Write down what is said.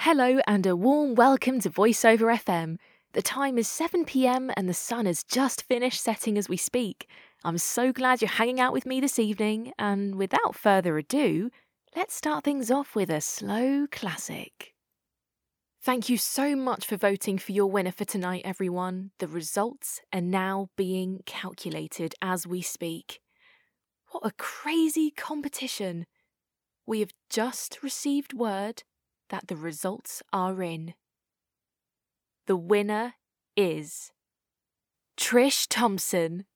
Hello and a warm welcome to VoiceOver FM. The time is 7 p.m. and the sun has just finished setting as we speak. I'm so glad you're hanging out with me this evening, and without further ado, let's start things off with a slow classic. Thank you so much for voting for your winner for tonight, everyone. The results are now being calculated as we speak. What a crazy competition! We have just received word that the results are in. The winner is Trish Thompson.